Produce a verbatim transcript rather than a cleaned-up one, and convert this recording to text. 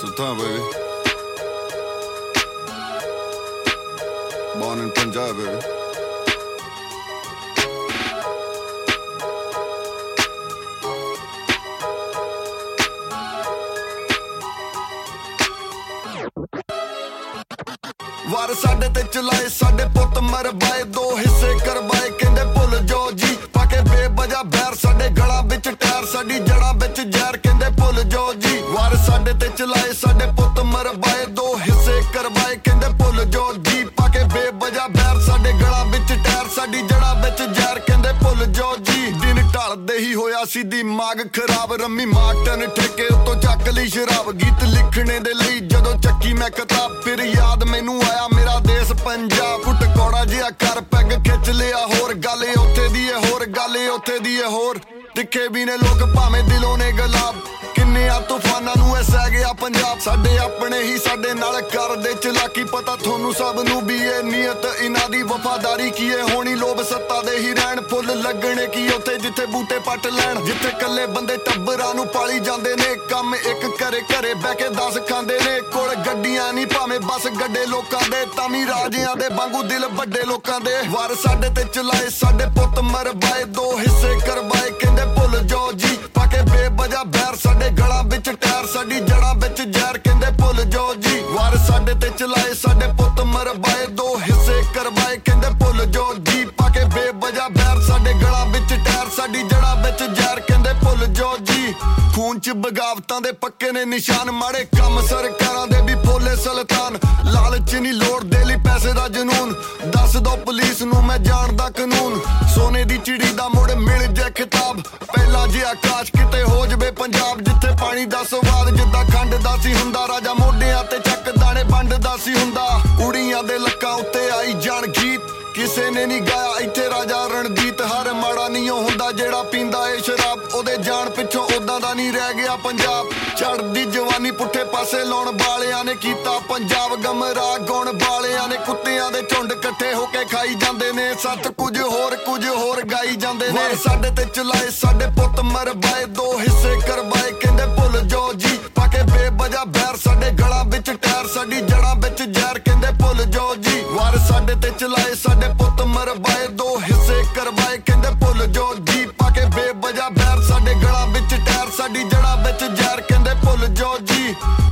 Sultan, baby. Born in Punjab, baby. ਵਾਰ ਸਾਡੇ ਤੇ ਚਲਾਏ ਸਾਡੇ ਪੁੱਤ ਮਰਵਾਏ ਦੋ ਹਿੱਸੇ ਕਰਵਾਏ ਕਹਿੰਦੇ ਭੁੱਲ ਜੋ ਜੀ ਪਾ ਕੇ ਬੇਵਜ੍ਹਾ ਬੈਰ ਸਾਡੇ ਗਲਾਂ ਵਿੱਚ ਟਾਇਰ ਸਾਡੀ ਜੜਾਂ ਵਿੱਚ ਜ਼ਹਿਰ ਕਹਿੰਦੇ ਭੁੱਲ ਜੋ ਜੀ ਵਾਰ ਸਾਡੇ ਤੇ ਚਲਾਏ ਸਾਡੇ ਪੁੱਤ ਮਰਵਾਏ ਦੋ ਹਿੱਸੇ ਕਰਵਾਏ ਕਹਿੰਦੇ ਭੁੱਲ ਜੋ ਜੀ ਪਾ ਕੇ ਬੇਵਜ੍ਹਾ ਬੈਰ ਸਾਡੇ ਗਲਾਂ ਵਿੱਚ ਟਾਇਰ ਸਾਡੀ ਜੜਾਂ ਵਿੱਚ ਜ਼ਹਿਰ ਕਹਿੰਦੇ ਭੁੱਲ ਜੋ ਜੀ ਦਿਨ ਢਲਦੇ ਹੀ ਹੋਇਆ ਸੀ ਦਿਮਾਗ ਖਰਾਬ ਰੰਮੀ ਮਾਰਟਨ ਠੇਕੇ ਉੱਤੋਂ ਚੱਕ ਲਈ ਸ਼ਰਾਬ ਗੀਤ ਲਿਖਣੇ ਦੇ ਲਈ ਜਦੋਂ ਚੱਕੀ ਮੈਂ ਕਿਤਾਬ ਫਿਰ ਯਾਦ ਮੈਨੂੰ ਆਇਆ ਮੇਰਾ ਦੇਸ਼ ਪੰਜਾਬ ਕੁੱਟ ਕੌੜਾ ਜਿਹਾ ਕਰ ਪੈਗ ਖਿੱਚ ਲਿਆ ਹੋਰ ਗੱਲ ਉੱਥੇ ਦੀ ਏ ਹੋਰ ਗੱਲ ਉੱਥੇ ਦੀ ਏ ਹੋਰ ਤਿੱਖੇ ਵੀ ਨੇ ਲੋਕ ਭਾਵੇਂ ਦਿਲੋਂ ਨੇ ਗੁਲਾਬ ਕਿੰਨੇ ਆ ਤੂਫਾਨਾਂ ਨੂੰ ਐ ਸਹਿ ਗਿਆ ਪੰਜਾਬ ਸਾਡੇ ਆਪਣੇ ਹੀ ਸਾਡੇ ਨਾਲ ਕਰਦੇ ਚਲਾਕੀ ਪਤਾ ਤੁਹਾਨੂੰ ਸਭ ਨੂੰ ਵੀ ਇਹ ਨੀਅਤ ਇਹਨਾਂ ਦੀ ਵਫਾਦਾਰੀ ਕੀ ਏ ਹੋਣੀ ਲੋਭ ਸੱਤਾ ਦੇ ਹੀ ਰਹਿਣ ਫੁੱਲ ਲੱਗਣੇ ਕੀ ਉੱਥੇ ਜਿੱਥੇ ਬੂਟੇ ਪੱਟ ਲੈਣ ਜਿੱਥੇ ਕੱਲੇ ਬੰਦੇ ਟੱਬਰਾਂ ਨੂੰ ਪਾਲੀ ਜਾਂਦੇ ਨੇ ਕੰਮ ਇੱਕ ਘਰੇ ਘਰੇ ਬਹਿ ਕੇ ਦਸ ਖਾਂਦੇ ਨੇ ਕੋਲ ਗੱਡੀਆਂ ਨਹੀਂ ਭਾਵੇਂ ਬਸ ਗੱਡੇ ਲੋਕਾਂ ਦੇ ਤਾਂ ਵੀ ਰਾਜਿਆਂ ਦੇ ਵਾਂਗੂ ਦਿਲ ਵੱਡੇ ਲੋਕਾਂ ਦੇ ਵਾਰ ਸਾਡੇ ਤੇ ਚਲਾਏ ਸਾਡੇ ਪੁੱਤ ਮਰਵਾਏ ਦੋ ਹਿੱਸੇ ਕਰਵਾਏ ਕਹਿੰਦੇ ਭੁੱਲ ਜੋ ਜੀ ਪਾ ਕੇ ਬੇਵਜ੍ਹਾ ਬੈਰ ਸਾਡੇ ਗਲਾਂ ਵਿੱਚ ਟਾਇਰ ਸਾਡੀ ਜੜਾਂ ਵਿੱਚ ਜ਼ਹਿਰ ਕਹਿੰਦੇ ਭੁੱਲ ਜੋ ਜੀ ਵਾਰ ਸਾਡੇ ਤੇ ਚਲਾਏ ਸਾਡੇ ਪੁੱਤ ਮਰਵਾਏ ਦੋ ਹਿੱਸੇ ਕਰਵਾਏ ਕਹਿੰਦੇ ਭੁੱਲ ਜੋ ਜੀ ਪਾ ਕੇ ਬੇਵਜ੍ਹਾ ਬੈਰ ਸਾਡੇ ਗਲਾਂ ਵਿੱਚ ਟਾਇਰ ਸਾਡੀ ਜੜਾਂ ਵਿੱਚ ਜ਼ਹਿਰ ਕਹਿੰਦੇ ਭੁੱਲ ਜੋ ਜੀ ਖੂਨ ਚ ਬਗਾਵਤਾਂ ਦੇ ਪੱਕੇ ਨੇ ਨਿਸ਼ਾਨ ਮਾੜੇ ਕੰਮ ਸਰਕਾਰਾਂ ਦੇ ਵੀ ਫੋਲੇ ਸੁਲਤਾਨ ਲਾਲਚ ਨਹੀਂ ਲੋੜ ਦੇ ਲਈ ਪੈਸੇ ਦਾ ਜਨੂਨ ਦੱਸ ਦੋ ਪੁਲਿਸ ਨੂੰ ਮੈਂ ਜਾਣਦਾ ਕਾਨੂੰਨ ਸੋਨੇ ਦੀ ਚਿੜੀ ਦਾ ਮੁੜ ਮਿਲ ਜੇ ਖਿਤਾਬ ਪਹਿਲਾਂ ਜੇ ਆਕਾਸ਼ ਕਿਤੇ ਹੋ ਜਵੇ ਪੰਜਾਬ ਜਿੱਥੇ ਪਾਣੀ ਦਾ ਸਵਾਦ ਜਿੱਦਾਂ ਖੰਡ ਦਾ ਸੀ ਹੁੰਦਾ ਰਾਜਾ ਮੋਢਿਆਂ ਤੇ ਚੱਕ ਦਾਣੇ ਵੰਡਦਾ ਸੀ ਹੁੰਦਾ ਕੁੜੀਆਂ ਦੇ ਲੱਕਾਂ ਉੱਤੇ ਆਈ ਜਾਣ ਗੀਤ ਕਿਸੇ ਨੇ ਨਹੀਂ ਗਾਇਆ ਇੱਥੇ ਰਾਜਾ ਰਣਜੀਤ ਹਰ ਮਾੜਾ ਨਹੀਂ ਹੁੰਦਾ ਜਿਹੜਾ ਪੀਂਦਾ ਏ ਸ਼ਰਾਬ ਉਹਦੇ ਜਾਣ ਪਿੱਛੋਂ ਉਦਾਂ ਦਾ ਨਹੀਂ ਰਹਿ ਗਿਆ ਪੰਜਾਬ ਚੜ੍ਹਦੀ ਜਵਾਨੀ ਪੁੱਠੇ ਪਾਸੇ ਲਾਉਣ ਵਾਲਿਆਂ ਨੇ ਕੀਤਾ ਪੰਜਾਬ ਗਮਰਾਹ ਗਾਉਣ ਵਾਲਿਆਂ ਨੇ ਕੁੱਤਿਆਂ ਦੇ ਝੁੰਡ ਇਕੱਠੇ ਹੋ ਕੇ ਖਾਈ ਜਾਂਦੇ ਨੇ ਸੱਤ ਕੁਝ ਹੋਰ ਕੁਝ ਹੋਰ ਗਾਈ ਜਾਂਦੇ ਨੇ ਸਾਡੇ ਤੇ ਚਲਾਏ ਸਾਡੇ ਪੁੱਤ ਮਰਵਾਏ ਦੋ ਹਿੱਸੇ ਕਰਵਾਏ ਕਹਿੰਦੇ ਭੁੱਲ ਜੋ ਜੀ ਪਾ ਕੇ ਬੇਵਜ੍ਹਾ ਬੈਰ ਸਾਡੇ ਗਲਾਂ ਵਿੱਚ ਟਾਇਰ ਸਾਡੀ ਜੜਾਂ ਵਿੱਚ ਜ਼ਹਿਰ ਕਹਿੰਦੇ ਭੁੱਲ ਜੋ ਜੀ ਵਾਰ ਸਾਡੇ ਤੇ ਚਲਾਏ ਸਾਡੇ ਪੁੱਤ ਮਰਵਾਏ ਦੋ ਹਿੱਸੇ ਕਰਵਾਏ ਕਹਿੰਦੇ ਭੁੱਲ ਜੋ ਜੀ ਪਾ ਕੇ ਬੇਵਜ੍ਹਾ ਬੈਰ ਸਾਡੇ ਗਲਾਂ ਵਿੱਚ ਟਾਇਰ ਸਾਡੀ ਜੜਾਂ ਵਿੱਚ ਜ਼ਹਿਰ ਕਹਿੰਦੇ ਭੁੱਲ ਜੋ ਜੀ